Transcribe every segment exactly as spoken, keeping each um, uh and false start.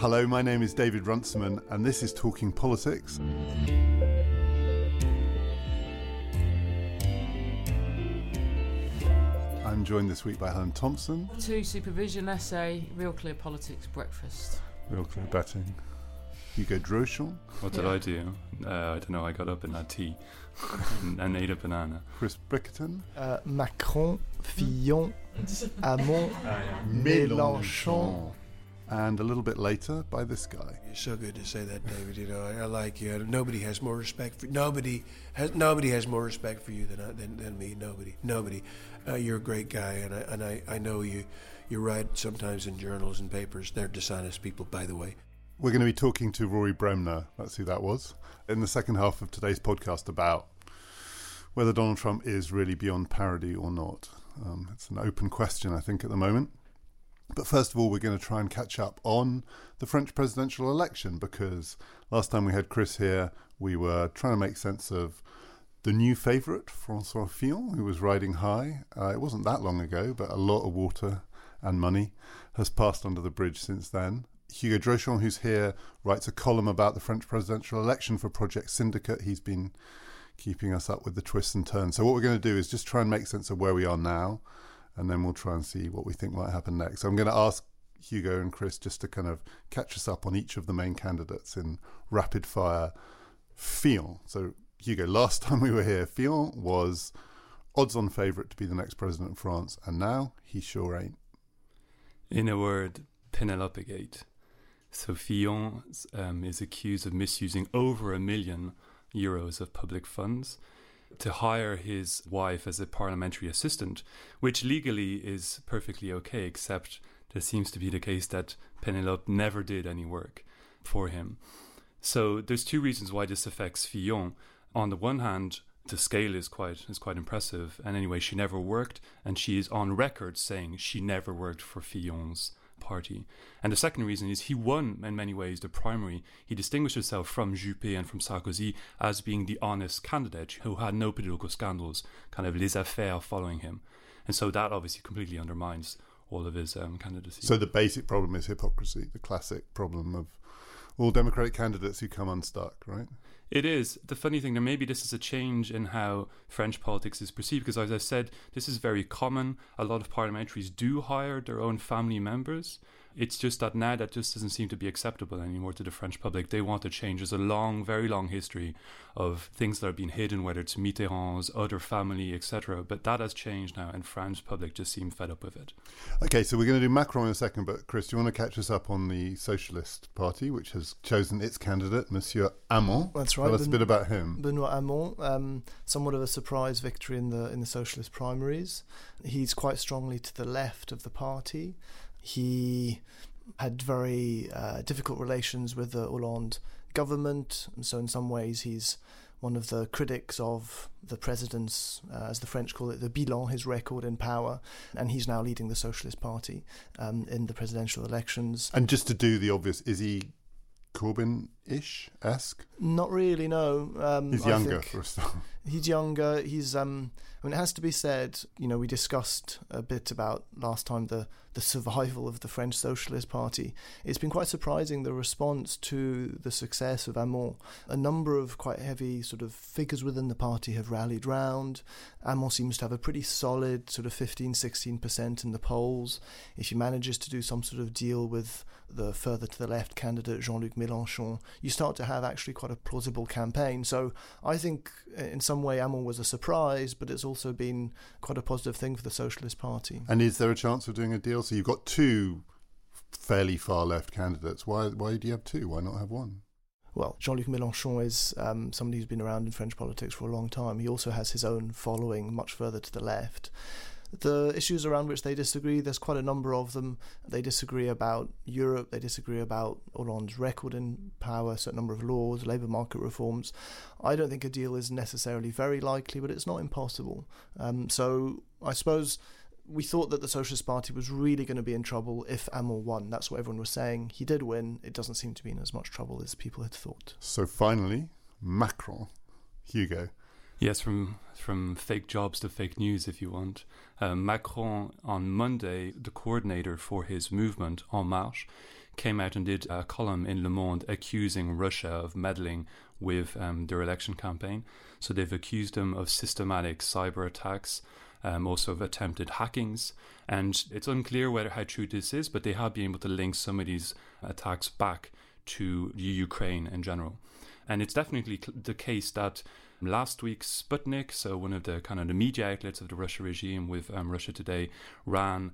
Hello, my name is David Runciman, and this is Talking Politics. I'm joined this week by Helen Thompson. Two supervision essay, Real Clear Politics breakfast. Real Clear betting. Hugo Drochon. What did yeah. I do? Uh, I don't know, I got up and had tea and, and ate a banana. Chris Brickerton. Uh, Macron, Fillon, Hamon, Mélenchon. And a little bit later by this guy. It's so good to say that, David. You know, I, I like you. Nobody has more respect for nobody has nobody has more respect for you than I, than, than me. Nobody, nobody. Uh, you're a great guy, and I and I, I know you. You write sometimes in journals and papers. They're dishonest people, by the way. We're going to be talking to Rory Bremner. That's who that was in the second half of today's podcast about whether Donald Trump is really beyond parody or not. Um, it's an open question, I think, at the moment. But first of all, we're going to try and catch up on the French presidential election, because last time we had Chris here, we were trying to make sense of the new favourite, François Fillon, who was riding high. Uh, it wasn't that long ago, but a lot of water and money has passed under the bridge since then. Hugo Drochon, who's here, writes a column about the French presidential election for Project Syndicate. He's been keeping us up with the twists and turns. So what we're going to do is just try and make sense of where we are now, and then we'll try and see what we think might happen next. So I'm going to ask Hugo and Chris just to kind of catch us up on each of the main candidates in rapid fire. Fillon. So Hugo, last time we were here, Fillon was odds-on favourite to be the next president of France, and now he sure ain't. In a word, Penelope Gate. So Fillon um, is accused of misusing over a million euros of public funds to hire his wife as a parliamentary assistant, which legally is perfectly okay, except there seems to be the case that Penelope never did any work for him. So there's two reasons why this affects Fillon. On the one hand, the scale is quite is quite impressive, and anyway, she never worked, and she is on record saying she never worked for Fillon's party. And the second reason is he won in many ways the primary. He distinguished himself from Juppé and from Sarkozy as being the honest candidate who had no political scandals, kind of les affaires following him. And so that obviously completely undermines all of his um, candidacy. So the basic problem is hypocrisy, the classic problem of all Democratic candidates who come unstuck, right? It is. The funny thing, there maybe this is a change in how French politics is perceived, because as I said, this is very common. A lot of parliamentaries do hire their own family members. It's just that now that just doesn't seem to be acceptable anymore to the French public. They want to change. There's a long, very long history of things that are being hidden, whether it's Mitterrand's, other family, et cetera. But that has changed now, and French public just seem fed up with it. Okay, so we're going to do Macron in a second, but Chris, do you want to catch us up on the Socialist Party, which has chosen its candidate, Monsieur Hamon? That's right. Tell us ben- a bit about him. Benoît Hamon, um, somewhat of a surprise victory in the in the Socialist primaries. He's quite strongly to the left of the party. He had very uh, difficult relations with the Hollande government, and so in some ways he's one of the critics of the president's, uh, as the French call it, the bilan, his record in power, and he's now leading the Socialist Party um, in the presidential elections. And just to do the obvious, is he Corbyn-ish-esque? Not really, no. Um, he's I younger, think for a start. He's younger. He's. Um, I mean, it has to be said. You know, we discussed a bit about last time the the survival of the French Socialist Party. It's been quite surprising, the response to the success of Hamon. A number of quite heavy sort of figures within the party have rallied round. Hamon seems to have a pretty solid sort of fifteen, sixteen percent in the polls. If he manages to do some sort of deal with the further to the left candidate Jean-Luc Mélenchon, you start to have actually quite a plausible campaign. So I think in some way Hamon was a surprise, but it's also been quite a positive thing for the Socialist Party. And is there a chance of doing a deal? So you've got two fairly far left candidates. Why why do you have two? Why not have one? Well, Jean-Luc Mélenchon is um, somebody who's been around in French politics for a long time. He also has his own following much further to the left. The issues around which they disagree, there's quite a number of them. They disagree about Europe, they disagree about Hollande's record in power, a certain number of laws, labour market reforms. I don't think a deal is necessarily very likely, but it's not impossible. Um, so I suppose we thought that the Socialist Party was really going to be in trouble if Hamon won. That's what everyone was saying. He did win. It doesn't seem to be in as much trouble as people had thought. So finally, Macron. Hugo. Yes, from from fake jobs to fake news, if you want. Uh, Macron, on Monday, the coordinator for his movement, En Marche, came out and did a column in Le Monde accusing Russia of meddling with um, their election campaign. So they've accused them of systematic cyber attacks, um, also of attempted hackings. And it's unclear whether how true this is, but they have been able to link some of these attacks back to Ukraine in general. And it's definitely the case that last week Sputnik, so one of the kind of the media outlets of the Russia regime with um, Russia Today, ran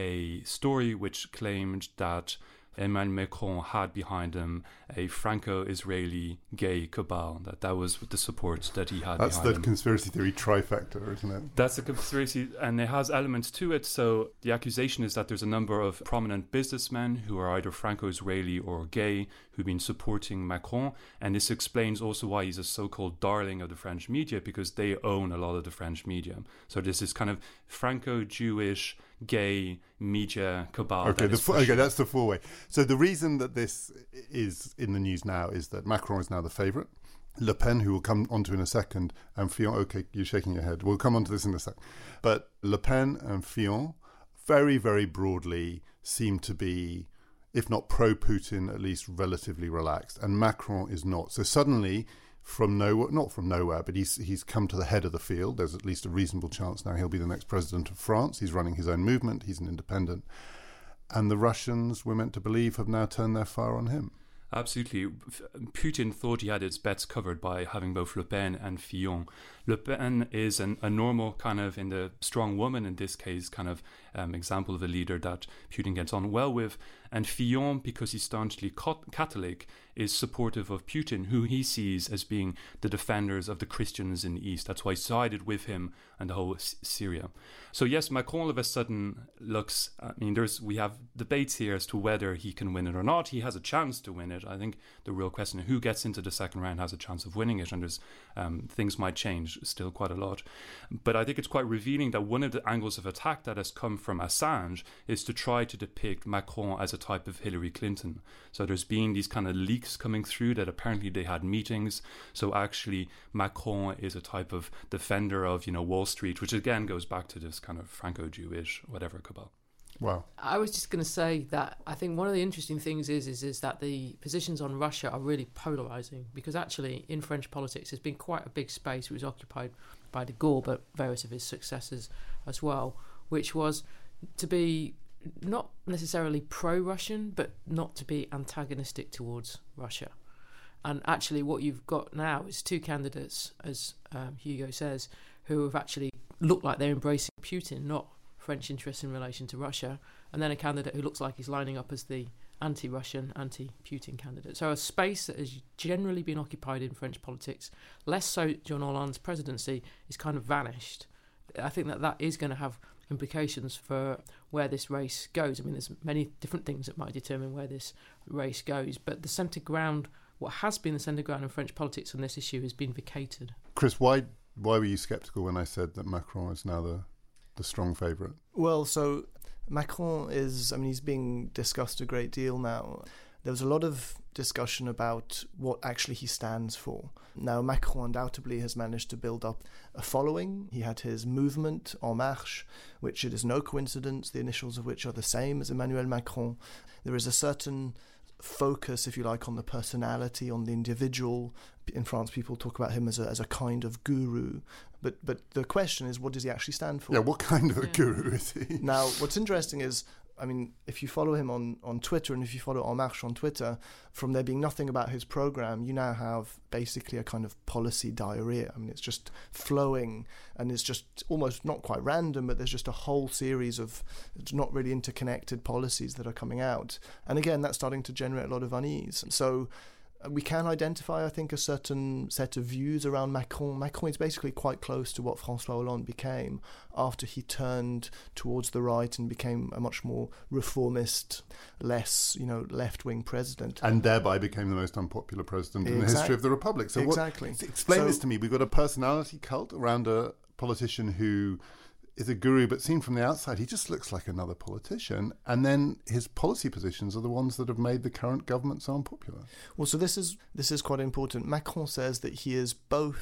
a story which claimed that Emmanuel Macron had behind him a Franco-Israeli gay cabal, that that was the support that he had That's behind the him. conspiracy theory trifecta, isn't it? That's a conspiracy, and it has elements to it. So the accusation is that there's a number of prominent businessmen who are either Franco-Israeli or gay who've been supporting Macron, and this explains also why he's a so-called darling of the French media, because they own a lot of the French media. So this is kind of Franco-Jewish gay media cabal. Okay, that the is fo- pushing- okay, that's the four-way. So the reason that this is in the news now is that Macron is now the favourite. Le Pen, who we'll come onto in a second, and Fillon, okay, you're shaking your head. We'll come onto this in a sec. But Le Pen and Fillon, very, very broadly, seem to be, if not pro-Putin, at least relatively relaxed. And Macron is not. So suddenly, from nowhere, not from nowhere, but he's he's come to the head of the field. There's at least a reasonable chance now he'll be the next president of France. He's running his own movement. He's an independent. And the Russians, we're meant to believe, have now turned their fire on him. Absolutely. Putin thought he had his bets covered by having both Le Pen and Fillon. Le Pen is an, a normal kind of, in the strong woman in this case, kind of um, example of a leader that Putin gets on well with. And Fillon, because he's staunchly Catholic, is supportive of Putin, who he sees as being the defenders of the Christians in the East. That's why he sided with him and the whole S- Syria. So yes, Macron all of a sudden looks, I mean, there's we have debates here as to whether he can win it or not. He has a chance to win it. I think the real question of who gets into the second round has a chance of winning it, and there's um, things might change still quite a lot. But I think it's quite revealing that one of the angles of attack that has come from Assange is to try to depict Macron as a type of Hillary Clinton. So there's been these kind of leaks coming through that apparently they had meetings. So actually Macron is a type of defender of, you know, Wall Street, which again goes back to this kind of Franco-Jewish whatever cabal. Wow. I was just going to say that I think one of the interesting things is, is is that the positions on Russia are really polarising, because actually in French politics there's been quite a big space which was occupied by de Gaulle, but various of his successors as well, which was to be not necessarily pro-Russian, but not to be antagonistic towards Russia. And actually what you've got now is two candidates, as um, Hugo says, who have actually looked like they're embracing Putin, not French interests in relation to Russia, and then a candidate who looks like he's lining up as the anti-Russian, anti-Putin candidate. So a space that has generally been occupied in French politics, less so Jean Hollande's presidency, is kind of vanished. I think that that is going to have implications for where this race goes. I mean, there's many different things that might determine where this race goes, but the centre ground, what has been the centre ground in French politics on this issue, has been vacated. Chris, why why were you sceptical when I said that Macron is now the the strong favourite? Well, so Macron is, I mean, he's being discussed a great deal now. There was a lot of discussion about what actually he stands for. Now, Macron undoubtedly has managed to build up a following. He had his movement, En Marche, which it is no coincidence, the initials of which are the same as Emmanuel Macron. There is a certain focus, if you like, on the personality, on the individual. In France, people talk about him as a, as a kind of guru. But but the question is, what does he actually stand for? Yeah, what kind of a Yeah. guru is he? Now, what's interesting is, I mean, if you follow him on, on Twitter, and if you follow En Marche on Twitter, from there being nothing about his program, you now have basically a kind of policy diarrhea. I mean, it's just flowing, and it's just almost not quite random, but there's just a whole series of not really interconnected policies that are coming out. And again, that's starting to generate a lot of unease. So we can identify, I think, a certain set of views around Macron. Macron is basically quite close to what François Hollande became after he turned towards the right and became a much more reformist, less, you know, left-wing president. And thereby became the most unpopular president in the Exact- history of the Republic. So exactly. What, explain So- this to me. We've got a personality cult around a politician who is a guru, but seen from the outside, he just looks like another politician. And then his policy positions are the ones that have made the current government so unpopular. Well, so this is this is quite important. Macron says that he is both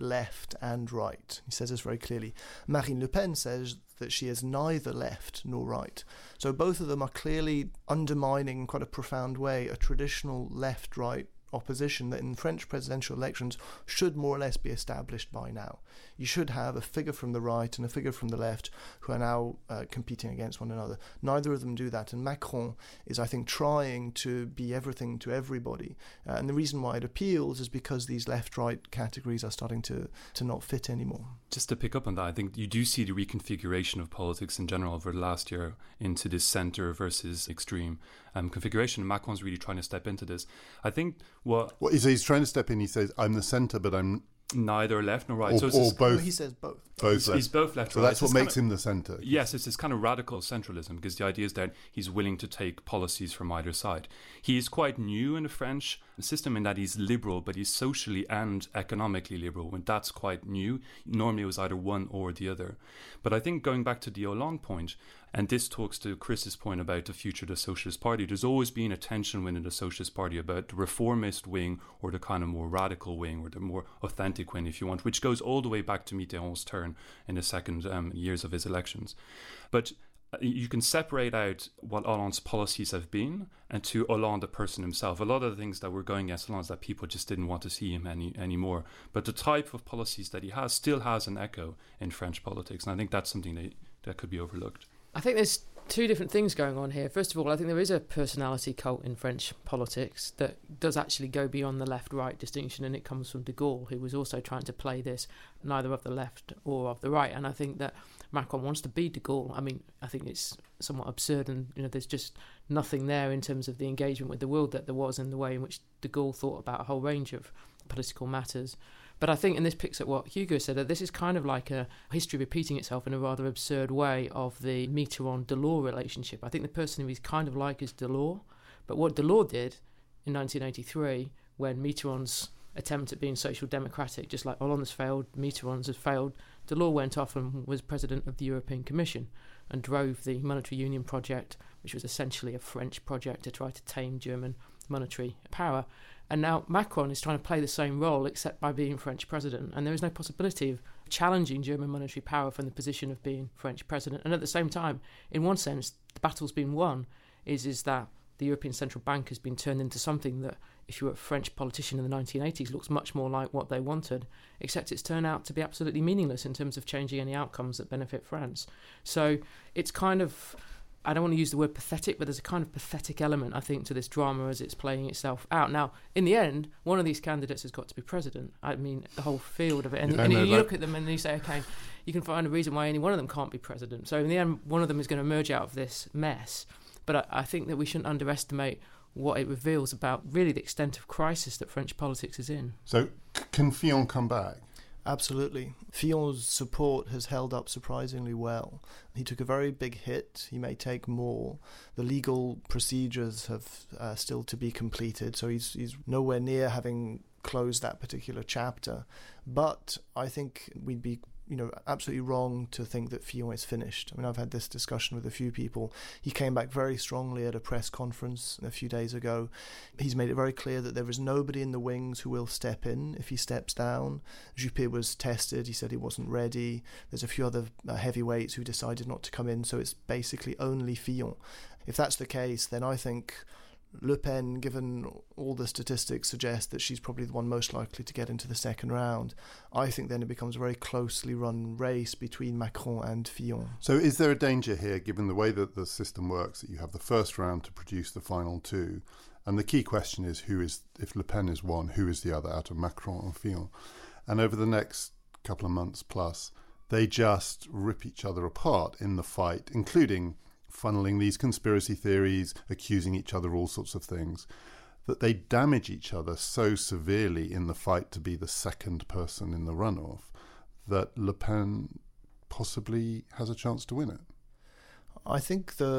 left and right. He says this very clearly. Marine Le Pen says that she is neither left nor right. So both of them are clearly undermining in quite a profound way a traditional left-right opposition that in French presidential elections should more or less be established by now. You should have a figure from the right and a figure from the left who are now uh, competing against one another. Neither of them do that, and Macron is, I think, trying to be everything to everybody. Uh, and the reason why it appeals is because these left-right categories are starting to, to not fit anymore. Just to pick up on that, I think you do see the reconfiguration of politics in general over the last year into this centre versus extreme um, configuration. And Macron's really trying to step into this. I think what... Well, he's, he's trying to step in. He says, I'm the centre, but I'm... neither left nor right. Or, so it's or this, both. No, he says both. Both he's, left. he's both left. So right. that's what makes him the centre. Yes, it's this kind of radical centralism, because the idea is that he's willing to take policies from either side. He is quite new in the French system in that he's liberal, but he's socially and economically liberal, and that's quite new. Normally it was either one or the other. But I think going back to the Hollande point, and this talks to Chris's point about the future of the Socialist Party, there's always been a tension within the Socialist Party about the reformist wing or the kind of more radical wing or the more authentic wing, if you want, which goes all the way back to Mitterrand's turn in the second um, years of his elections. But you can separate out what Hollande's policies have been and to Hollande the person himself. A lot of the things that were going against Hollande is that people just didn't want to see him any anymore. But the type of policies that he has still has an echo in French politics, and I think that's something that, that could be overlooked. I think there's two different things going on here. First of all, I think there is a personality cult in French politics that does actually go beyond the left-right distinction, and it comes from de Gaulle, who was also trying to play this neither of the left or of the right. And I think that Macron wants to be de Gaulle. I mean, I think it's somewhat absurd, and you know, there's just nothing there in terms of the engagement with the world that there was in the way in which de Gaulle thought about a whole range of political matters. But I think, and this picks up what Hugo said, that this is kind of like a history repeating itself in a rather absurd way of the Mitterrand-Delors relationship. I think the person who he's kind of like is Delors. But what Delors did in nineteen eighty-three, when Mitterrand's attempt at being social democratic, just like Hollande's failed, Mitterrand's has failed, Delors went off and was president of the European Commission and drove the monetary union project, which was essentially a French project to try to tame German monetary power. And now Macron is trying to play the same role, except by being French president. And there is no possibility of challenging German monetary power from the position of being French president. And at the same time, in one sense, the battle's been won, is, is that the European Central Bank has been turned into something that, if you were a French politician in the nineteen eighties, looks much more like what they wanted, except it's turned out to be absolutely meaningless in terms of changing any outcomes that benefit France. So it's kind of... I don't want to use the word pathetic, but there's a kind of pathetic element, I think, to this drama as it's playing itself out. Now, in the end, one of these candidates has got to be president. I mean, the whole field of it. And, Yeah, and no, you that... look at them and you say, okay, you can find a reason why any one of them can't be president. So in the end, one of them is going to emerge out of this mess. But I, I think that we shouldn't underestimate what it reveals about really the extent of crisis that French politics is in. So c- can Fillon come back? Absolutely. Fillon's support has held up surprisingly well. He took a very big hit. He may take more. The legal procedures have uh, still to be completed, so he's he's nowhere near having closed that particular chapter. But I think we'd be you know, absolutely wrong to think that Fillon is finished. I mean, I've had this discussion with a few people. He came back very strongly at a press conference a few days ago. He's made it very clear that there is nobody in the wings who will step in if he steps down. Juppé was tested. He said he wasn't ready. There's a few other uh, heavyweights who decided not to come in, so it's basically only Fillon. If that's the case, then I think Le Pen, given all the statistics suggest that she's probably the one most likely to get into the second round. I think then it becomes a very closely run race between Macron and Fillon. So is there a danger here, given the way that the system works, that you have the first round to produce the final two? And the key question is, who is, if Le Pen is one, who is the other out of Macron and Fillon? And over the next couple of months plus, they just rip each other apart in the fight, including funneling these conspiracy theories, accusing each other, all sorts of things, that they damage each other so severely in the fight to be the second person in the runoff that Le Pen possibly has a chance to win it. I think the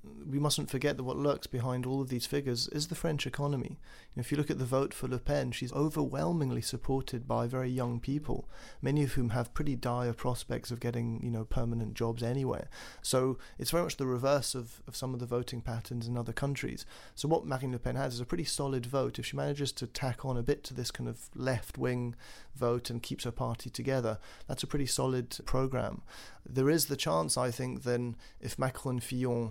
we mustn't forget that what lurks behind all of these figures is the French economy. You know, if you look at the vote for Le Pen, she's overwhelmingly supported by very young people, many of whom have pretty dire prospects of getting, you know, permanent jobs anywhere. So it's very much the reverse of, of some of the voting patterns in other countries. So what Marine Le Pen has is a pretty solid vote. If she manages to tack on a bit to this kind of left-wing vote and keeps her party together, that's a pretty solid programme. There is the chance, I think, then, if Macron and Fillon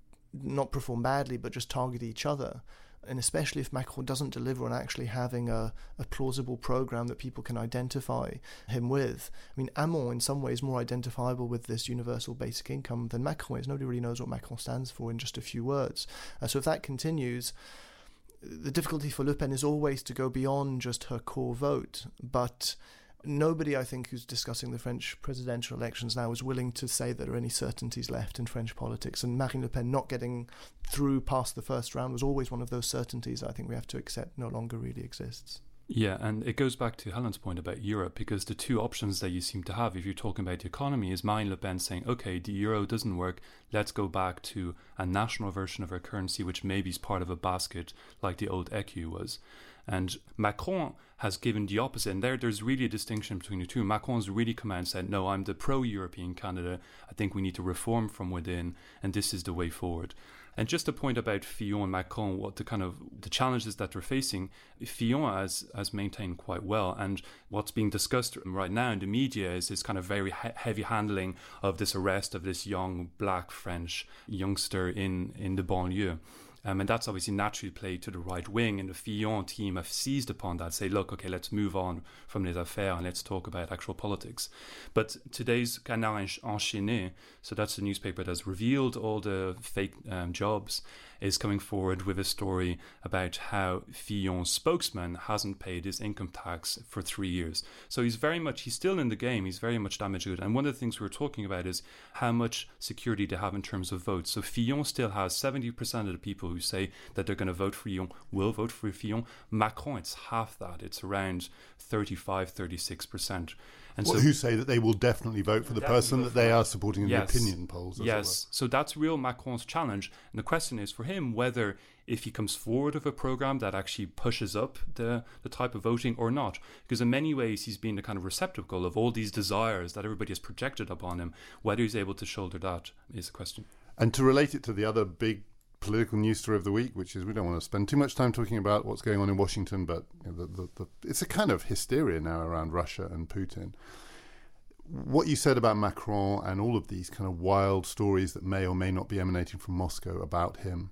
not perform badly but just target each other, and especially if Macron doesn't deliver on actually having a, a plausible programme that people can identify him with. I mean, Hamon in some ways more identifiable with this universal basic income than Macron is. Nobody really knows what Macron stands for in just a few words. Uh, so if that continues, the difficulty for Le Pen is always to go beyond just her core vote, but nobody, I think, who's discussing the French presidential elections now is willing to say that there are any certainties left in French politics. And Marine Le Pen not getting through past the first round was always one of those certainties I think we have to accept no longer really exists. Yeah, and it goes back to Helen's point about Europe, because the two options that you seem to have if you're talking about the economy is Marine Le Pen saying, okay, the euro doesn't work, let's go back to a national version of our currency, which maybe is part of a basket like the old écu was. And Macron has given the opposite, and there there's really a distinction between the two. Macron's really come out and said, no, I'm the pro-European candidate, I think we need to reform from within, and this is the way forward. And just a point about Fillon and Macron, what the kind of the challenges that they're facing, Fillon has, has maintained quite well, and what's being discussed right now in the media is this kind of very he- heavy handling of this arrest of this young black French youngster in, in the banlieue. Um, and that's obviously naturally played to the right wing, and the Fillon team have seized upon that, say, look, okay, let's move on from les affaires and let's talk about actual politics. But today's Canard Enchaîné, so that's the newspaper that's revealed all the fake um, jobs, is coming forward with a story about how Fillon's spokesman hasn't paid his income tax for three years. So he's very much, he's still in the game, he's very much damaged good. And one of the things we were talking about is how much security they have in terms of votes. So Fillon still has seventy percent of the people who say that they're going to vote for Fillon will vote for Fillon. Macron, it's half that. It's around thirty-five, thirty-six percent. And well, so, who say that they will definitely vote for the person that they are supporting in yes, the opinion polls. As yes, so that's real Macron's challenge. And the question is for him whether, if he comes forward with a programme that actually pushes up the, the type of voting or not. Because in many ways he's been the kind of receptacle of all these desires that everybody has projected upon him. Whether he's able to shoulder that is the question. And to relate it to the other big political news story of the week, which is, we don't want to spend too much time talking about what's going on in Washington, but you know, the, the, the, it's a kind of hysteria now around Russia and Putin. What you said about Macron and all of these kind of wild stories that may or may not be emanating from Moscow about him,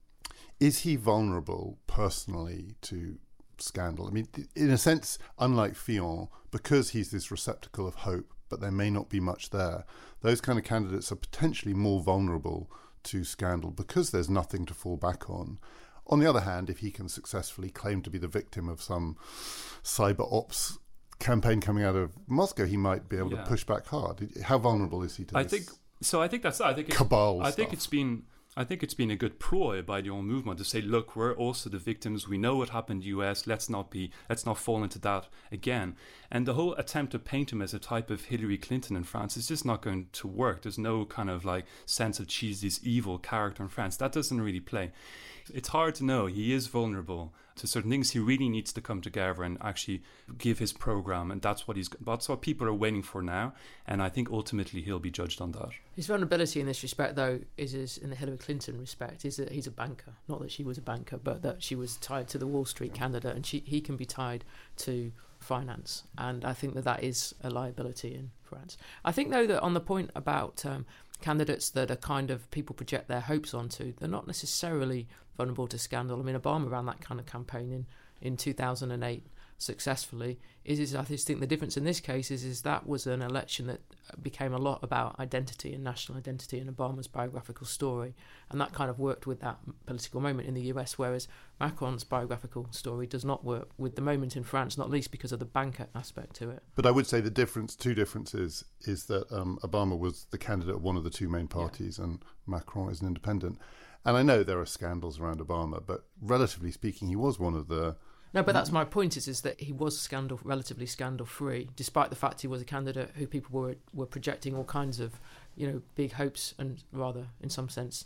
is he vulnerable personally to scandal? I mean, in a sense, unlike Fillon, because he's this receptacle of hope, but there may not be much there, those kind of candidates are potentially more vulnerable to scandal because there's nothing to fall back on. On the other hand, if he can successfully claim to be the victim of some cyber ops campaign coming out of Moscow, he might be able yeah. to push back hard. How vulnerable is he to I this think so. I think that's. I think it's, cabal I stuff? think it's been. I think it's been a good ploy by the old movement to say, look, we're also the victims. We know what happened in the U S. Let's not be, let's not fall into that again. And the whole attempt to paint him as a type of Hillary Clinton in France is just not going to work. There's no kind of like sense of she's this evil character in France. That doesn't really play. It's hard to know. He is vulnerable to certain things. He really needs to come together and actually give his program, and that's what he's. That's what people are waiting for now. And I think ultimately he'll be judged on that. His vulnerability in this respect, though, is, is in the Hillary Clinton respect, is that he's a banker. Not that she was a banker, but that she was tied to the Wall Street candidate, and she he can be tied to finance. And I think that that is a liability in France. I think, though, that on the point about um, candidates that are kind of people project their hopes onto, they're not necessarily vulnerable to scandal. I mean, Obama ran that kind of campaign in, in two thousand eight successfully. Is, is I just think the difference in this case is, is that was an election that became a lot about identity and national identity and Obama's biographical story, and that kind of worked with that political moment in the U S, whereas Macron's biographical story does not work with the moment in France, not least because of the banker aspect to it. But I would say the difference, two differences, is that um, Obama was the candidate of one of the two main parties, yeah. and Macron is an independent. And I know there are scandals around Obama, but relatively speaking, he was one of the... No, but that's my point, is, is that he was scandal, relatively scandal-free, despite the fact he was a candidate who people were were projecting all kinds of, you know, big hopes and rather, in some sense,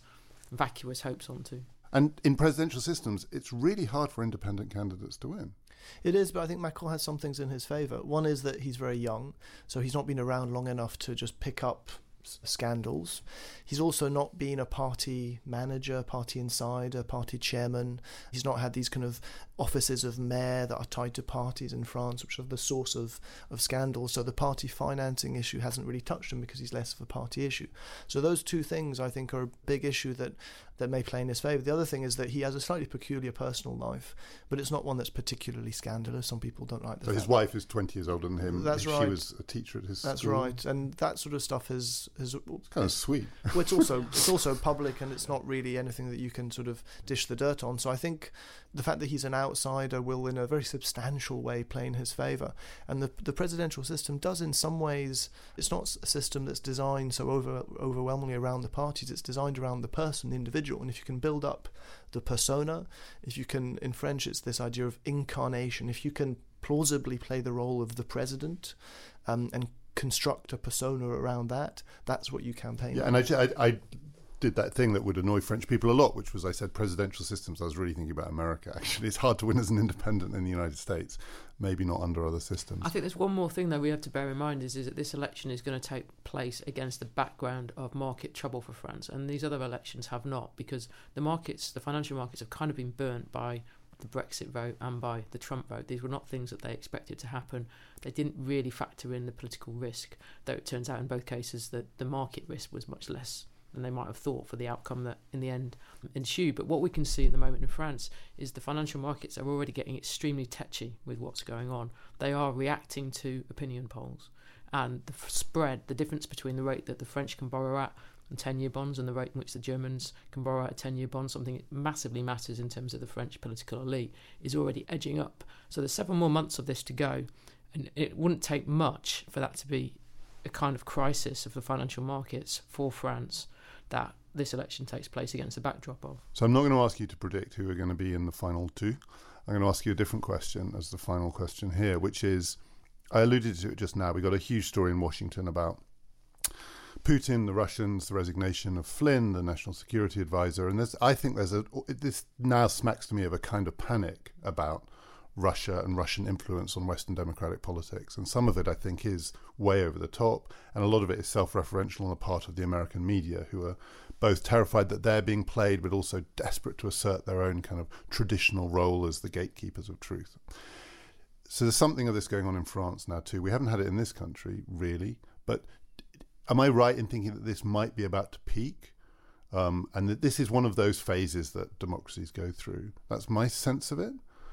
vacuous hopes onto. And in presidential systems, it's really hard for independent candidates to win. It is, but I think Macron has some things in his favour. One is that he's very young, so he's not been around long enough to just pick up s- scandals. He's also not been a party manager, party insider, party chairman. He's not had these kind of offices of mayor that are tied to parties in France, which are the source of, of scandals. So the party financing issue hasn't really touched him because he's less of a party issue. So those two things, I think, are a big issue that, that may play in his favour. The other thing is that he has a slightly peculiar personal life, but it's not one that's particularly scandalous. Some people don't like the So fact his wife is twenty years older than him. That's she right. was a teacher at his That's school. right, and that sort of stuff is is It's kind of sweet. well, it's also it's also public, and it's not really anything that you can sort of dish the dirt on. So I think the fact that he's an outsider will, in a very substantial way, play in his favour. And the the presidential system does, in some ways, it's not a system that's designed so over overwhelmingly around the parties. It's designed around the person, the individual. And if you can build up the persona, if you can, in French, it's this idea of incarnation. If you can plausibly play the role of the president, um, and construct a persona around that, that's what you campaign Yeah, on. and I, I, I did that thing that would annoy French people a lot, which was I said presidential systems. I was really thinking about America, actually. It's hard to win as an independent in the United States, maybe not under other systems. I think there's one more thing, though, we have to bear in mind is, is that this election is going to take place against the background of market trouble for France, and these other elections have not, because the markets, the financial markets, have kind of been burnt by the Brexit vote and by the Trump vote. These were not things that they expected to happen. They didn't really factor in the political risk, though it turns out in both cases that the market risk was much less than they might have thought for the outcome that in the end ensued. But what we can see at the moment in France is the financial markets are already getting extremely tetchy with what's going on. They are reacting to opinion polls, and the f- spread, the difference between the rate that the French can borrow at and ten-year bonds and the rate in which the Germans can borrow at a ten-year bond, something that massively matters in terms of the French political elite, is already edging up. So there's several more months of this to go, and it wouldn't take much for that to be a kind of crisis of the financial markets for France that this election takes place against the backdrop of. So I'm not going to ask you to predict who are going to be in the final two. I'm going to ask you a different question as the final question here, which is, I alluded to it just now, we got a huge story in Washington about Putin, the Russians, the resignation of Flynn, the national security advisor, and there's, I think there's a, this now smacks to me of a kind of panic about Russia and Russian influence on Western democratic politics. And some of it, I think, is way over the top, and a lot of it is self-referential on the part of the American media, who are both terrified that they're being played, but also desperate to assert their own kind of traditional role as the gatekeepers of truth. So there's something of this going on in France now too. We haven't had it in this country, really, but am I right in thinking that this might be about to peak? Um, and that this is one of those phases that democracies go through? That's my sense of it.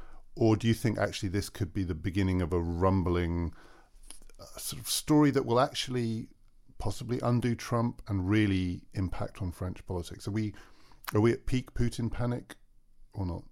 Or do you think actually this could be the beginning of a rumbling uh, sort of story that will actually possibly undo Trump and really impact on French politics? Are we are we at peak Putin panic or not?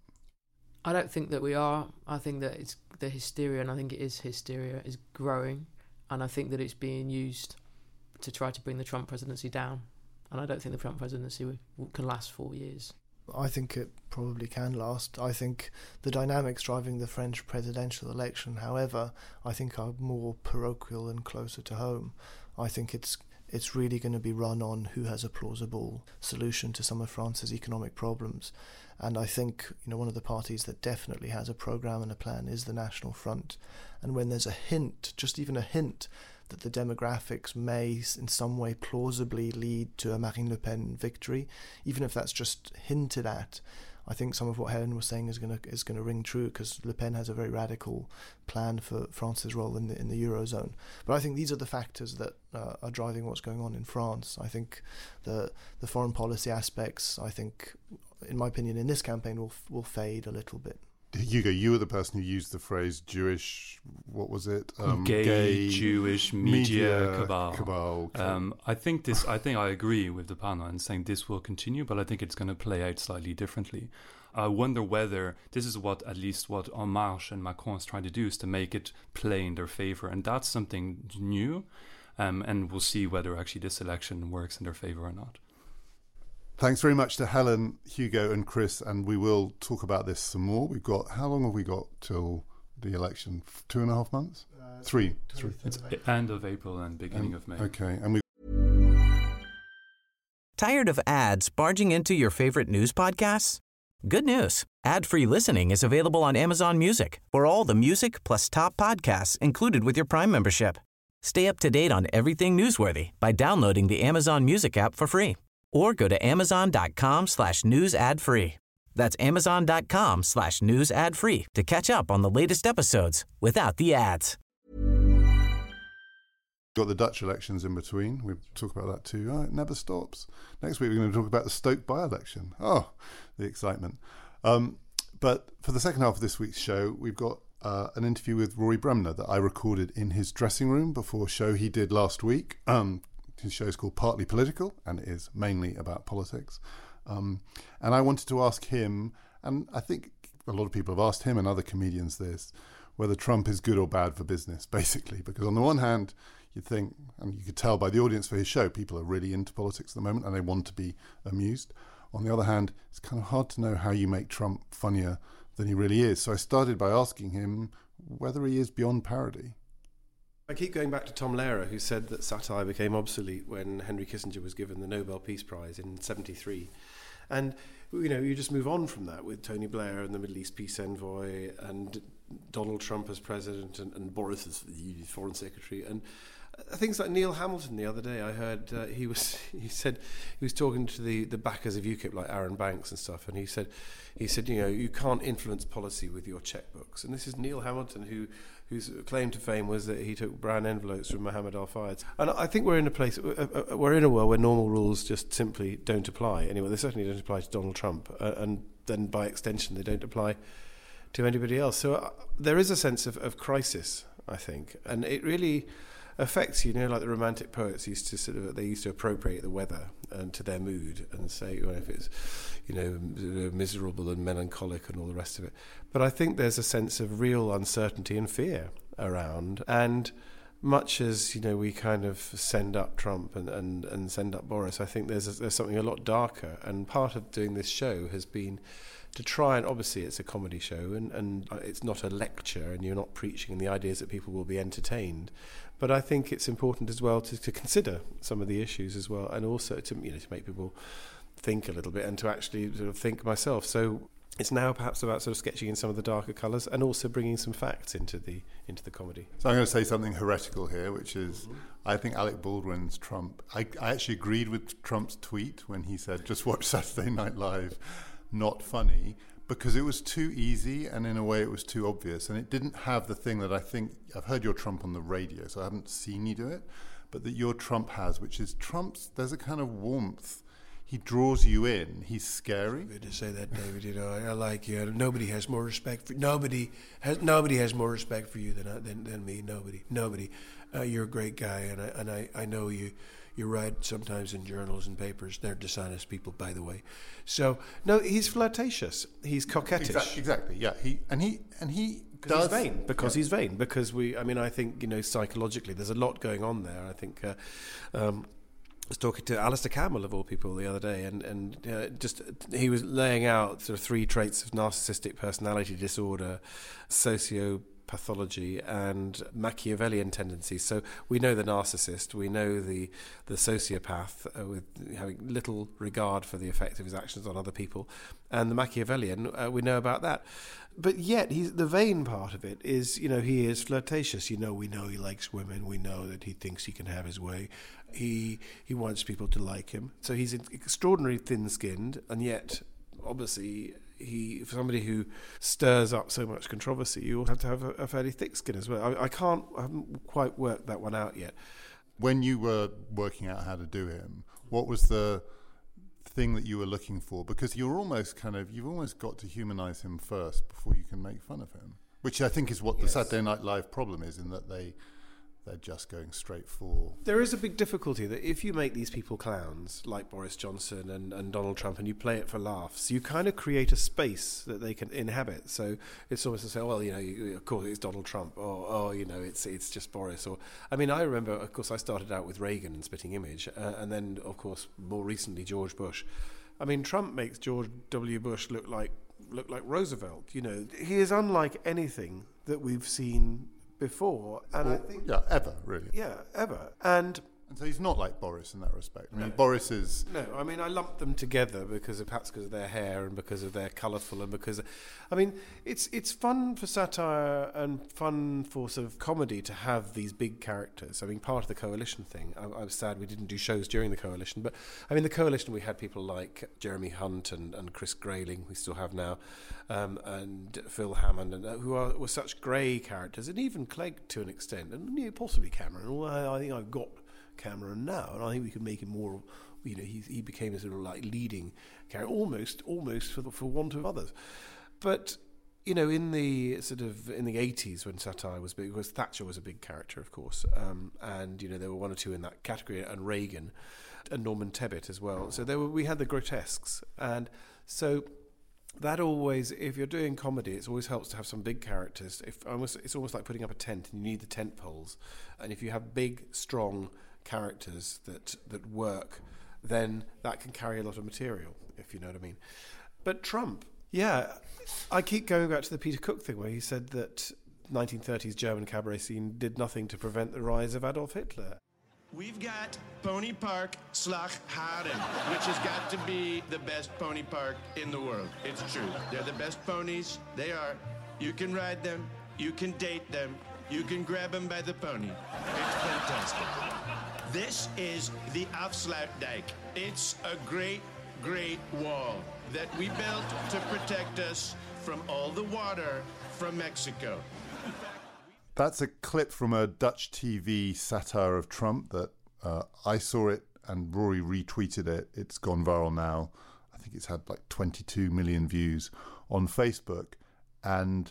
I don't think that we are. I think that it's the hysteria, and I think it is hysteria, is growing, and I think that it's being used to try to bring the Trump presidency down. And I don't think the Trump presidency w- can last four years. I think it probably can last. I think the dynamics driving the French presidential election, however, I think are more parochial and closer to home. I think it's it's really going to be run on who has a plausible solution to some of France's economic problems. And I think, you know, one of the parties that definitely has a programme and a plan is the National Front. And when there's a hint, just even a hint, that the demographics may in some way plausibly lead to a Marine Le Pen victory, even if that's just hinted at, I think some of what Helen was saying is going to is going to ring true, because Le Pen has a very radical plan for France's role in the in the Eurozone. But I think these are the factors that uh, are driving what's going on in France. I think the the foreign policy aspects, I think, in my opinion, in this campaign will will fade a little bit. Hugo, you were the person who used the phrase Jewish, what was it? Um, gay, gay Jewish media, media cabal. cabal. Um, I think this. I think I agree with the panel in saying this will continue, but I think it's going to play out slightly differently. I wonder whether this is what, at least what En Marche and Macron is trying to do, is to make it play in their favour, and that's something new. Um, and we'll see whether actually this election works in their favour or not. Thanks very much to Helen, Hugo and Chris, and we will talk about this some more. We've got, how long have we got till the election? Two and a half months? Uh, Three. Three. It's end of April and beginning um, of May. Okay, and we Tired of ads barging into your favorite news podcasts? Good news. Ad-free listening is available on Amazon Music for all the music plus top podcasts included with your Prime membership. Stay up to date on everything newsworthy by downloading the Amazon Music app for free or go to amazon.com slash news ad free. That's amazon.com slash news ad free to catch up on the latest episodes without the ads. Got the Dutch elections in between. We'll talk about that too. Oh, it never stops. Next week we're going to talk about the Stoke by-election. Oh, the excitement. Um, but for the second half of this week's show, we've got uh, an interview with Rory Bremner that I recorded in his dressing room before a show he did last week. Um, his show is called Partly Political, and it is mainly about politics. Um, and I wanted to ask him, and I think a lot of people have asked him and other comedians this, whether Trump is good or bad for business, basically. Because on the one hand, you'd think, and you could tell by the audience for his show, people are really into politics at the moment and they want to be amused. On the other hand, it's kind of hard to know how you make Trump funnier than he really is. So I started by asking him whether he is beyond parody. I keep going back to Tom Lehrer, who said that satire became obsolete when Henry Kissinger was given the Nobel Peace Prize in seventy-three. And, you know, you just move on from that with Tony Blair and the Middle East Peace Envoy and Donald Trump as president and, and Boris as the foreign secretary. And things like Neil Hamilton the other day, I heard uh, he was he said he was talking to the, the backers of UKIP like Aaron Banks and stuff, and he said he said you know you can't influence policy with your checkbooks. And this is Neil Hamilton, who whose claim to fame was that he took brown envelopes from Mohammed Al-Fayed. And I think we're in a place uh, uh, we're in a world where normal rules just simply don't apply. Anyway, they certainly don't apply to Donald Trump, uh, and then by extension they don't apply to anybody else. So uh, there is a sense of, of crisis, I think, and it really affects, you know, like the Romantic poets used to sort of, they used to appropriate the weather and to their mood and say, well, if it's, you know, miserable and melancholic and all the rest of it. But I think there's a sense of real uncertainty and fear around, and much as, you know, we kind of send up Trump and, and, and send up Boris, I think there's a, there's something a lot darker, and part of doing this show has been to try, and obviously it's a comedy show and, and it's not a lecture and you're not preaching, and the idea is that people will be entertained. But I think it's important as well to, to consider some of the issues as well, and also to, you know, to make people think a little bit and to actually sort of think myself. So it's now perhaps about sort of sketching in some of the darker colours and also bringing some facts into the into the comedy. So I'm going to say something heretical here, which is mm-hmm. I think Alec Baldwin's Trump, I, I actually agreed with Trump's tweet when he said, just watch Saturday Night Live, not funny, because it was too easy and in a way it was too obvious, and it didn't have the thing that I think, I've heard your Trump on the radio, so I haven't seen you do it, but that your Trump has, which is Trump's, there's a kind of warmth. He draws you in. He's scary. Good to say that, David. You know, I, I like you. Nobody has more respect for nobody has nobody has more respect for you than I, than, than me. Nobody, nobody. Uh, you're a great guy, and I and I, I know you. You write sometimes in journals and papers. They're dishonest people, by the way. So no, he's flirtatious. He's coquettish. Exactly. exactly yeah. He and he and he does does he's vain because yeah. he's vain because we. I mean, I think, you know, psychologically, there's a lot going on there. I think. Uh, um, I was talking to Alistair Campbell, of all people, the other day, and, and uh, just he was laying out sort of three traits of narcissistic personality disorder, sociopathology, and Machiavellian tendencies. So we know the narcissist, we know the the sociopath uh, with having little regard for the effect of his actions on other people, and the Machiavellian, uh, we know about that. But yet, he's, the vain part of it is, you know, he is flirtatious. You know, we know he likes women. We know that he thinks he can have his way. He he wants people to like him. So he's extraordinarily thin-skinned, and yet, obviously, he for somebody who stirs up so much controversy, you have to have a, a fairly thick skin as well. I, I can't, I haven't quite worked that one out yet. When you were working out how to do him, what was the thing that you were looking for? Because you're almost kind of, you've almost got to humanize him first before you can make fun of him, which I think is what the yes. Saturday Night Live problem is, in that they they're just going straight for... There is a big difficulty that if you make these people clowns, like Boris Johnson and, and Donald Trump, and you play it for laughs, you kind of create a space that they can inhabit. So it's almost to say, well, you know, you, of course it's Donald Trump, or, oh, you know, it's it's just Boris. Or I mean, I remember, of course, I started out with Reagan and Spitting Image, uh, and then, of course, more recently, George Bush. I mean, Trump makes George W. Bush look like look like Roosevelt. You know, he is unlike anything that we've seen before, and or, I think yeah, ever really, yeah, ever. And And so he's not like Boris in that respect. I mean, No. Boris is... No, I mean, I lump them together because of perhaps because of their hair and because of their colourful and because, I mean, it's it's fun for satire and fun for sort of comedy to have these big characters. I mean, part of the Coalition thing, I, I was sad we didn't do shows during the Coalition, but I mean, the Coalition, we had people like Jeremy Hunt and, and Chris Grayling, we still have now, um, and Phil Hammond, and uh, who are were such grey characters, and even Clegg to an extent, and you know, possibly Cameron. Well, I, I think I've got Cameron now, and I think we could make him more. You know, he he became a sort of like leading character, almost almost for the, for want of others. But you know, in the sort of in the eighties when satire was big, because Thatcher was a big character, of course, um, and you know there were one or two in that category, and Reagan, and Norman Tebbit as well. So there were we had the grotesques, and so. That always, if you're doing comedy, it always helps to have some big characters. If almost, it's almost like putting up a tent, and you need the tent poles. And if you have big, strong characters that that work, then that can carry a lot of material, if you know what I mean. But Trump, yeah, I keep going back to the Peter Cook thing, where he said that nineteen thirties German cabaret scene did nothing to prevent the rise of Adolf Hitler. We've got Pony Park Slaghaden, which has got to be the best pony park in the world. It's true. They're the best ponies. They are. You can ride them. You can date them. You can grab them by the pony. It's fantastic. This is the Afsluitdijk. It's a great, great wall that we built to protect us from all the water from Mexico. That's a clip from a Dutch T V satire of Trump that uh, I saw it and Rory retweeted it. It's gone viral now. I think it's had like twenty-two million views on Facebook. And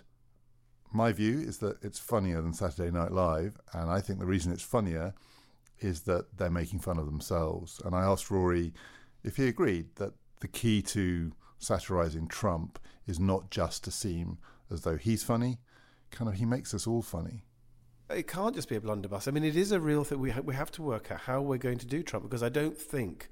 my view is that it's funnier than Saturday Night Live. And I think the reason it's funnier is that they're making fun of themselves. And I asked Rory if he agreed that the key to satirising Trump is not just to seem as though he's funny. Kind of, he makes us all funny. It can't just be a blunderbuss. I mean, it is a real thing. We ha- we have to work out how we're going to do Trump, because I don't think,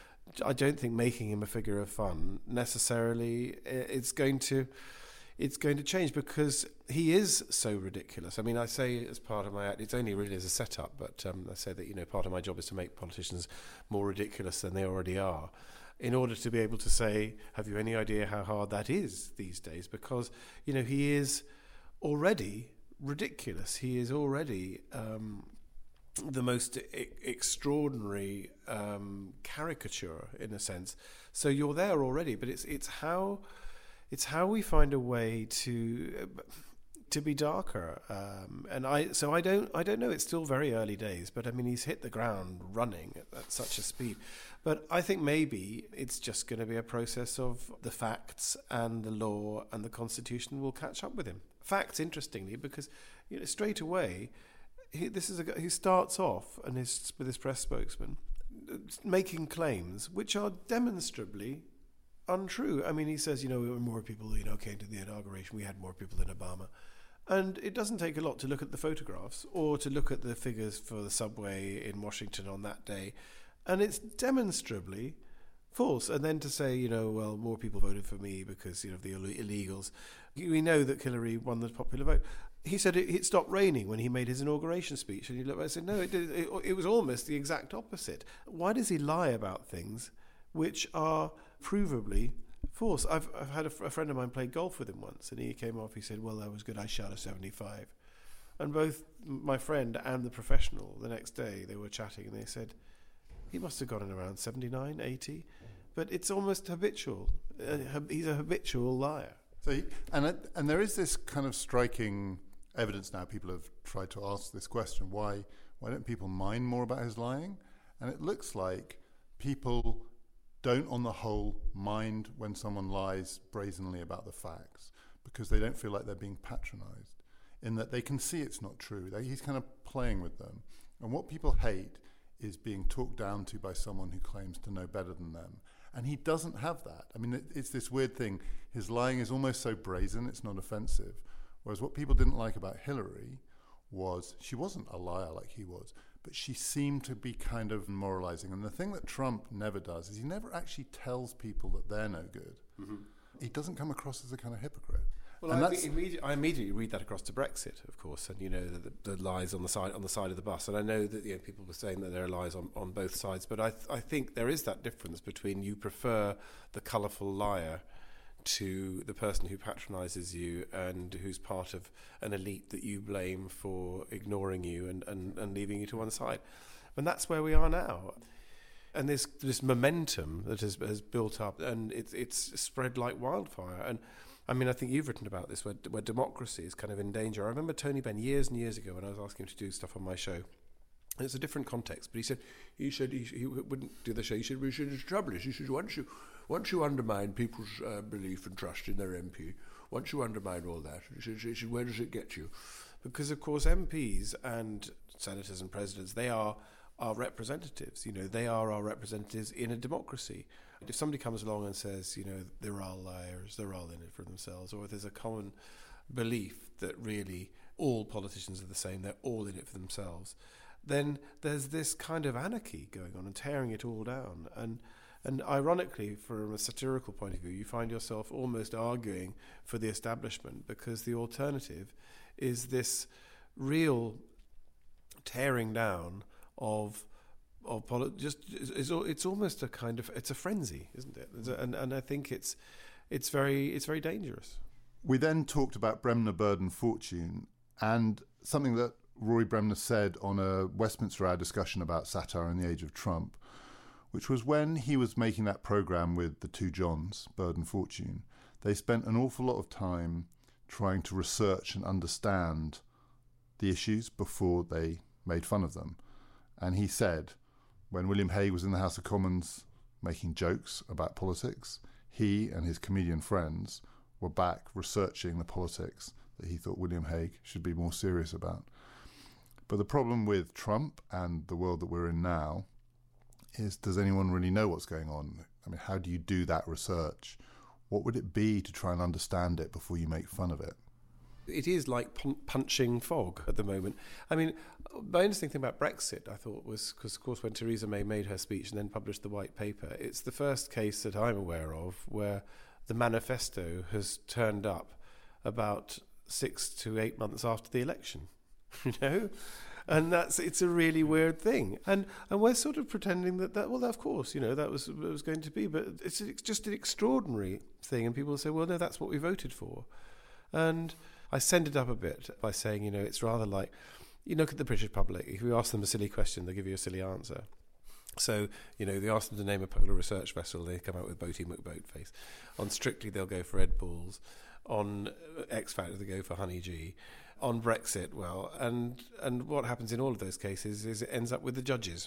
I don't think making him a figure of fun necessarily it's going to, it's going to change, because he is so ridiculous. I mean, I say as part of my act, it's only really as a setup, but um, I say that you know part of my job is to make politicians more ridiculous than they already are, in order to be able to say, have you any idea how hard that is these days? Because you know he is already ridiculous. He is already um, the most e- extraordinary um, caricature, in a sense. So you're there already, but it's it's how it's how we find a way to to be darker. Um, and I so I don't I don't know. It's still very early days, but I mean he's hit the ground running at, at such a speed. But I think maybe it's just going to be a process of the facts and the law and the Constitution will catch up with him. Facts, interestingly, because you know straight away, he, this is a guy who starts off and is with his press spokesman making claims which are demonstrably untrue. I mean, he says, you know, more people, you know, came to the inauguration. We had more people than Obama, and it doesn't take a lot to look at the photographs or to look at the figures for the subway in Washington on that day, and it's demonstrably false. And then to say, you know, well, more people voted for me because, you know, the Ill- illegals. We know that Hillary won the popular vote. He said it, it stopped raining when he made his inauguration speech. And he looked, I said, no, it, did, it, it was almost the exact opposite. Why does he lie about things which are provably false? I've, I've had a, a friend of mine played golf with him once, and he came off, he said, well, that was good. I shot a seventy-five. And both my friend and the professional, the next day, they were chatting, and they said, he must have gotten around seventy-nine, eighty. But it's almost habitual. Uh, he's a habitual liar. So, he, and it, and there is this kind of striking evidence now. People have tried to ask this question: why why don't people mind more about his lying? And it looks like people don't, on the whole, mind when someone lies brazenly about the facts, because they don't feel like they're being patronised, in that they can see it's not true. They, he's kind of playing with them. And what people hate is being talked down to by someone who claims to know better than them. And he doesn't have that. I mean, it, it's this weird thing. His lying is almost so brazen, it's not offensive. Whereas what people didn't like about Hillary was she wasn't a liar like he was, but she seemed to be kind of moralizing. And the thing that Trump never does is he never actually tells people that they're no good. Mm-hmm. He doesn't come across as a kind of hypocrite. Well, And I, that's- think immedi- I immediately read that across to Brexit, of course, and you know the, the lies on the side on the side of the bus. And I know that, you know, people were saying that there are lies on, on both sides, but I th- I think there is that difference between you prefer the colourful liar to the person who patronises you and who's part of an elite that you blame for ignoring you and, and, and leaving you to one side. And that's where we are now. And this this momentum that has has built up, and it's it's spread like wildfire. And I mean, I think you've written about this, where where democracy is kind of in danger. I remember Tony Benn years and years ago when I was asking him to do stuff on my show. And it's a different context, but he said he said he, he wouldn't do the show. He said, "We should. The trouble is, he said once you once you undermine people's uh, belief and trust in their M P, once you undermine all that, he said, he said, where does it get you? Because of course M Ps and senators and presidents, they are our representatives. You know, they are our representatives in a democracy. If somebody comes along and says, you know, they're all liars, they're all in it for themselves, or if there's a common belief that really all politicians are the same, they're all in it for themselves, then there's this kind of anarchy going on and tearing it all down. And and ironically, from a satirical point of view, you find yourself almost arguing for the establishment, because the alternative is this real tearing down of of poli- just it's, it's almost a kind of it's a frenzy, isn't it? A, and and I think it's it's very it's very dangerous. We then talked about Bremner, Bird and Fortune, and something that Rory Bremner said on a Westminster Hour discussion about satire in the age of Trump, which was when he was making that programme with the two Johns, Bird and Fortune, they spent an awful lot of time trying to research and understand the issues before they made fun of them. And he said, when William Hague was in the House of Commons making jokes about politics, he and his comedian friends were back researching the politics that he thought William Hague should be more serious about. But the problem with Trump and the world that we're in now is, does anyone really know what's going on? I mean, how do you do that research? What would it be to try and understand it before you make fun of it? It is like pun- punching fog at the moment. I mean, my interesting thing about Brexit, I thought, was because, of course, when Theresa May made her speech and then published the white paper, it's the first case that I'm aware of where the manifesto has turned up about six to eight months after the election, you know? And that's it's a really weird thing. And and we're sort of pretending that, that well, of course, you know, that was what it was going to be. But it's, it's just an extraordinary thing. And people say, well, no, that's what we voted for. And I send it up a bit by saying, you know, it's rather like, you look at the British public, if you ask them a silly question, they give you a silly answer. So, you know, they ask them to name a polar research vessel, they come out with Boaty McBoatface. On Strictly, they'll go for Ed Balls. On X Factor, they go for Honey G. On Brexit, well, and and what happens in all of those cases is it ends up with the judges.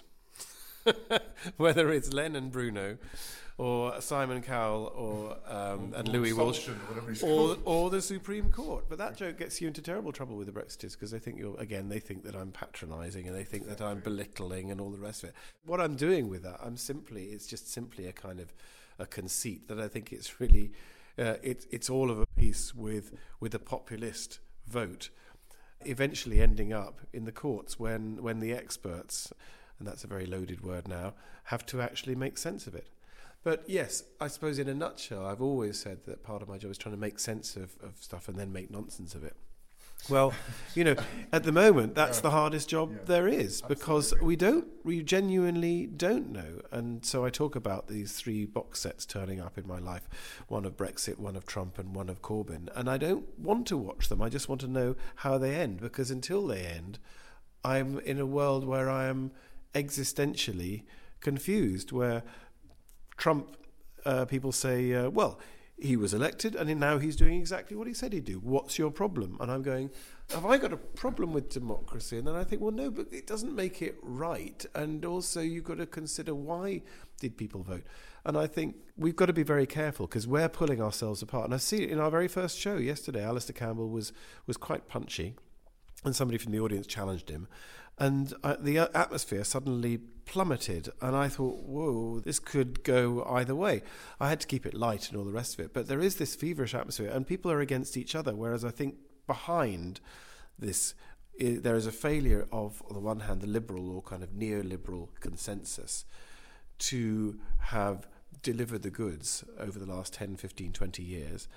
Whether it's Len and Bruno, or Simon Cowell, or um, and Louis Walsh, or or the Supreme Court. But that joke gets you into terrible trouble with the Brexiters, because they think you're again they think that I'm patronising and they think that I'm belittling and all the rest of it. What I'm doing with that, I'm simply it's just simply a kind of a conceit that I think it's really uh, it's it's all of a piece with with the populist vote, eventually ending up in the courts when when the experts, and that's a very loaded word now, have to actually make sense of it. But yes, I suppose in a nutshell, I've always said that part of my job is trying to make sense of, of stuff and then make nonsense of it. Well, you know, at the moment, that's yeah. the hardest job yeah. there is, because Absolutely. we don't, we genuinely don't know. And so I talk about these three box sets turning up in my life, one of Brexit, one of Trump, and one of Corbyn. And I don't want to watch them. I just want to know how they end, because until they end, I'm in a world where I am existentially confused, where Trump, uh, people say, uh, well, he was elected and now he's doing exactly what he said he'd do. What's your problem? And I'm going, have I got a problem with democracy? And then I think, well, no, but it doesn't make it right. And also you've got to consider, why did people vote? And I think we've got to be very careful, because we're pulling ourselves apart. And I see it in our very first show yesterday. Alistair Campbell was, was quite punchy, and somebody from the audience challenged him. And uh, the atmosphere suddenly plummeted, and I thought, whoa, this could go either way. I had to keep it light and all the rest of it, but there is this feverish atmosphere, and people are against each other, whereas I think behind this, I- there is a failure of, on the one hand, the liberal or kind of neoliberal consensus to have delivered the goods over the last ten, fifteen, twenty years,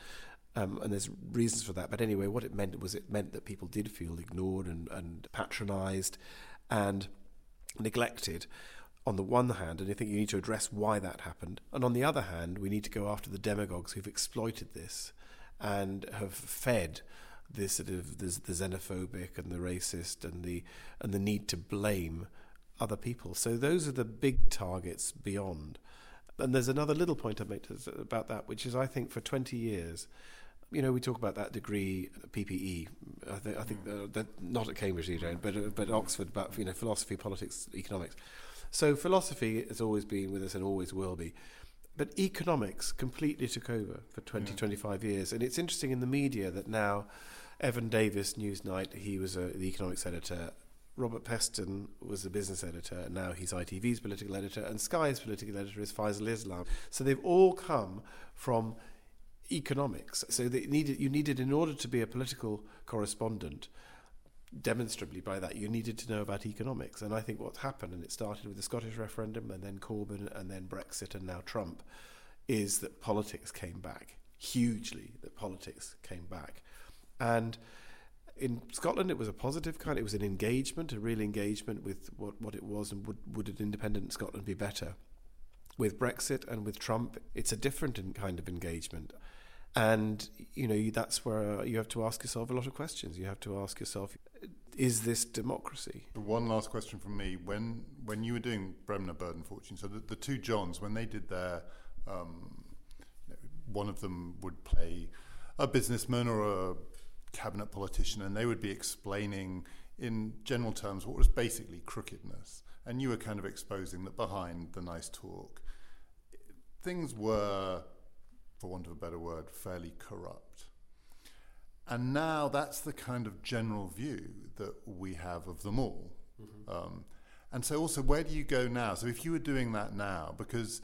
Um, and there's reasons for that. But anyway, what it meant was it meant that people did feel ignored and, and patronised and neglected on the one hand, and I think you need to address why that happened. And on the other hand, we need to go after the demagogues who've exploited this and have fed this sort of the, the xenophobic and the racist and the and the need to blame other people. So those are the big targets beyond. And there's another little point I make about that, which is I think for twenty years, you know, we talk about that degree, P P E. I, th- I think that, that not at Cambridge, you don't, but but Oxford, but you know, philosophy, politics, economics. So philosophy has always been with us and always will be. But economics completely took over for twenty, yeah. twenty-five years. And it's interesting in the media that now Evan Davis, Newsnight, he was a, the economics editor. Robert Peston was the business editor, and now he's I T V's political editor. And Sky's political editor is Faisal Islam. So they've all come from economics. So they needed, you needed, in order to be a political correspondent, demonstrably by that, you needed to know about economics. And I think what's happened, and it started with the Scottish referendum and then Corbyn and then Brexit and now Trump, is that politics came back hugely, that politics came back. And in Scotland it was a positive kind, it was an engagement, a real engagement with what, what it was, and would, would an independent Scotland be better. With Brexit and with Trump, it's a different kind of engagement. And, you know, that's where you have to ask yourself a lot of questions. You have to ask yourself, is this democracy? One last question from me. When when you were doing Bremner, Bird and Fortune, so the, the two Johns, when they did their, um, you know, one of them would play a businessman or a cabinet politician, and they would be explaining in general terms what was basically crookedness. And you were kind of exposing that behind the nice talk, things were, for want of a better word, fairly corrupt. And now that's the kind of general view that we have of them all. Mm-hmm. Um, and so also, where do you go now? So if you were doing that now, because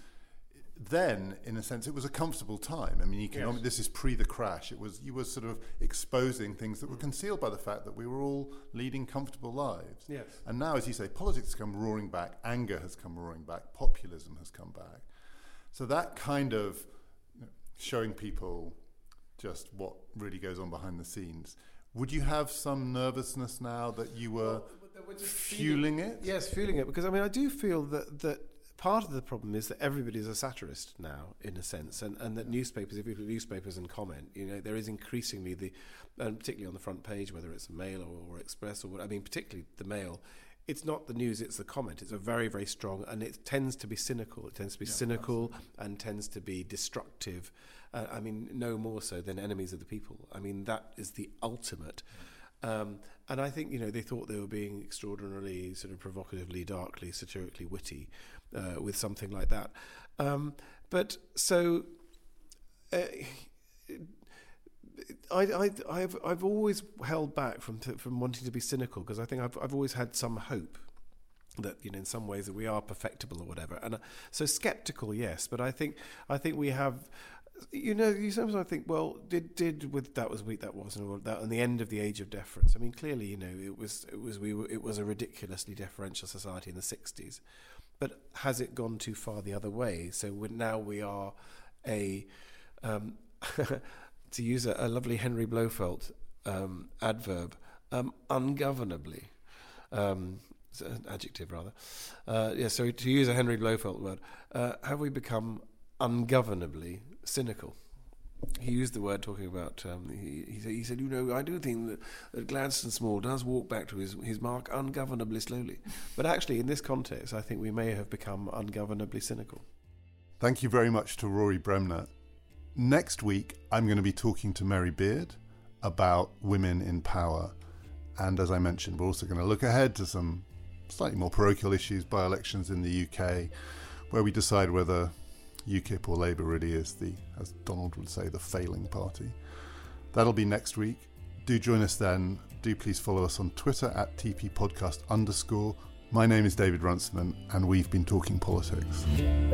then, in a sense, it was a comfortable time. I mean, economic, yes. This is pre the crash. It was, you were sort of exposing things that were concealed by the fact that we were all leading comfortable lives. Yes. And now, as you say, politics has come roaring back, anger has come roaring back, populism has come back. So that kind of showing people just what really goes on behind the scenes. Would you have some nervousness now that you were well, fueling it? Yes, fueling it. Because, I mean, I do feel that, that part of the problem is that everybody's a satirist now, in a sense, and, and that newspapers, if you look at newspapers and comment, you know, there is increasingly the, and particularly on the front page, whether it's a Mail or, or Express or what, I mean, particularly the Mail, it's not the news, it's the comment. It's a very, very strong, and it tends to be cynical. It tends to be yeah, cynical absolutely. And tends to be destructive. Uh, I mean, no more so than enemies of the people. I mean, that is the ultimate. Um, and I think, you know, they thought they were being extraordinarily sort of provocatively, darkly, satirically witty uh, with something like that. Um, but so... Uh, I, I, I've, I've always held back from to, from wanting to be cynical, because I think I've, I've always had some hope that, you know, in some ways that we are perfectible or whatever. And uh, so sceptical, yes, but I think I think we have, you know, you sometimes I think, well, did did with that was weak, that wasn't, or that, and the end of the age of deference. I mean, clearly, you know, it was it was we were, it was a ridiculously deferential society in the sixties, but has it gone too far the other way? So we're, now we are a um, to use a, a lovely Henry Blofeld um, adverb, um, ungovernably, um, an adjective rather. Uh, yeah, so to use a Henry Blofeld word, uh, have we become ungovernably cynical? He used the word talking about, um, he, he, said, he said, you know, I do think that, that Gladstone Small does walk back to his, his mark ungovernably slowly. But actually, in this context, I think we may have become ungovernably cynical. Thank you very much to Rory Bremner. Next week, I'm going to be talking to Mary Beard about women in power. And as I mentioned, we're also going to look ahead to some slightly more parochial issues, by-elections in the U K, where we decide whether UKIP or Labour really is the, as Donald would say, the failing party. That'll be next week. Do join us then. Do please follow us on Twitter at T P Podcast underscore. My name is David Runciman, and we've been talking politics.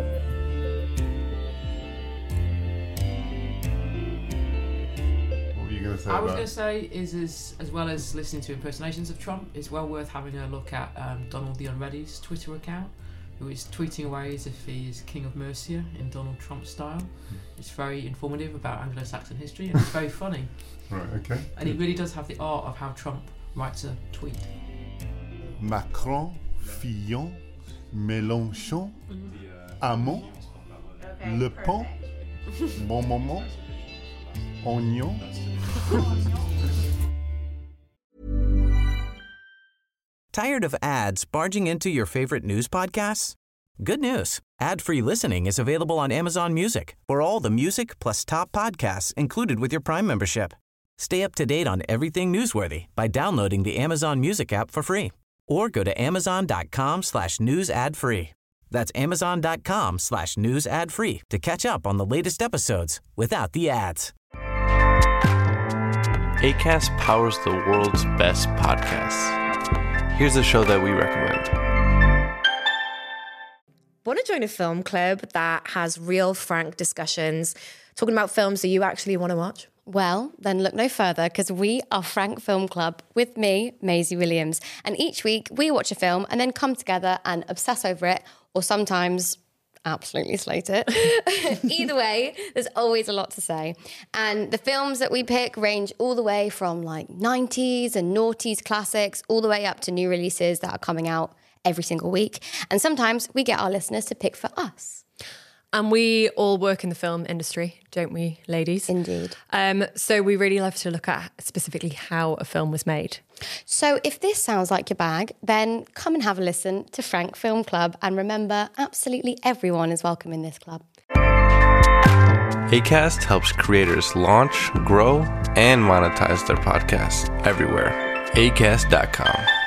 I was going to say is as as well as listening to impersonations of Trump, it's well worth having a look at um, Donald the Unready's Twitter account, who is tweeting away as if he is King of Mercia in Donald Trump style. It's very informative about Anglo-Saxon history, and it's very funny. Right, okay. And he really does have the art of how Trump writes a tweet. Macron, Fillon, Mélenchon, Hamon, Le Pen, Bon Moment, Oignon. Tired of ads barging into your favorite news podcasts? Good news. Ad-free listening is available on Amazon Music for all the music plus top podcasts included with your Prime membership. Stay up to date on everything newsworthy by downloading the Amazon Music app for free or go to amazon.com slash news ad free. That's amazon.com slash news ad free to catch up on the latest episodes without the ads. Acast powers the world's best podcasts. Here's a show that we recommend. Want to join a film club that has real, frank discussions, talking about films that you actually want to watch? Well, then look no further, because we are Frank Film Club with me, Maisie Williams. And each week we watch a film and then come together and obsess over it, or sometimes absolutely slate it. Either way, there's always a lot to say. And the films that we pick range all the way from like nineties and noughties classics, all the way up to new releases that are coming out every single week. And sometimes we get our listeners to pick for us. And we all work in the film industry, don't we, ladies? Indeed. Um, so we really love to look at specifically how a film was made. So if this sounds like your bag, then come and have a listen to Frank Film Club. And remember, absolutely everyone is welcome in this club. Acast helps creators launch, grow, and monetize their podcasts everywhere. acast dot com.